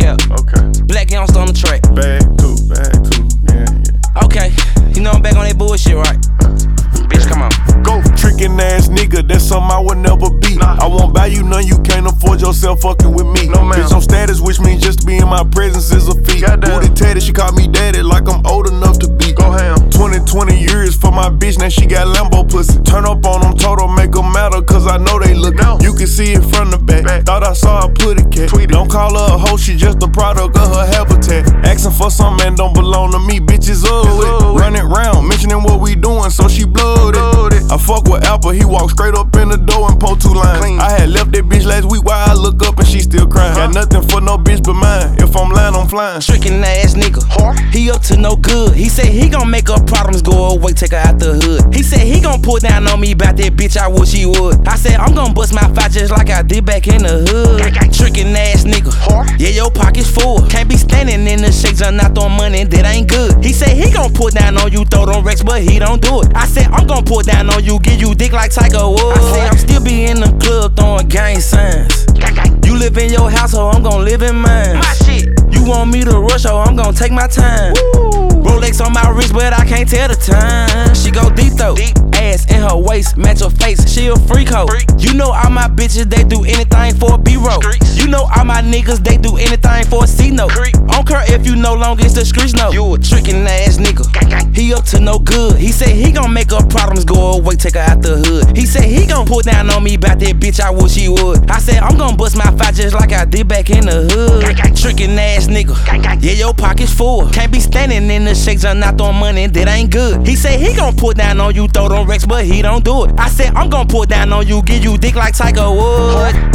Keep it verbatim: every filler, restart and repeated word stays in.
cap. Okay. Black youngster on the track. Bag too, bag too. Yeah, yeah. Okay, you know I'm back on that bullshit, right? Bitch, come on. Go. Trickin' ass nigga, that's something I would never be. Nah. I won't buy you none, you can't afford yourself fucking with me. No, man. Bitch, I'm status, which means just to be in my presence is a feat. Booty tatted, she call me daddy like I'm old enough to be. Go ham. twenty, twenty years for my bitch, now she got Lambo pussy. Turn up on them, total make them matter, cause I know they look. No. You can see it from the back. back. Thought I saw her put it cat. Tweet don't call her a hoe, she just a product of her habitat. Asking for some man don't belong to me, bitches up with. Running round, mentioning what we doing, so she blooded. I fuck with Apple, he walked straight up in the door and pulled two lines. Clean. I had left that bitch last week, why I look up and she still crying. Huh? Got nothing for no bitch but mine, if I'm lying, I'm flying. Trickin' ass nigga, huh? He up to no good. He said he gon' make her problems go away, take her out the hood. He said he gon' pull down on me about that bitch, I wish he would. I said I'm gon' bust my fight just like I did back in the hood. Trickin' ass nigga, huh? Yeah, your pocket's full. Can't be standing in the shakes and not throwing money, that ain't good. He said he gon' pull down on you, throw them racks, but he don't do it. I said I'm gon' pull down on you, give you dick like Tiger Woods. I said I'm still be in the club throwing gang signs. You live in your household, I'm gon' live in mine. My shit. You want me to rush, oh, I'm gon' take my time. Woo. Rolex on my wrist, but I can't tell the time. She go deep though, deep. Ass in her waist, match her face, she a freak hoe. Freak. You know all my bitches, they do anything for a B-roll. You know all my niggas, they do anything for a C-note. I don't care if you no longer it's the streets, no. You a trickin' ass nigga, he up to no good. He said he gon' make her problems go away, take her out the hood. He said he gon' pull down on me about that bitch, I wish he would. I said I'm gon' bust my fight just like I did back in the hood. Trickin' ass nigga, yeah, your pocket's full. Can't be standing in the shakes and not throwing money, that ain't good. He said he gon' pull down on you, throw them racks, but he don't do it. I said I'm gon' pull down on you, give you dick like Tiger Woods.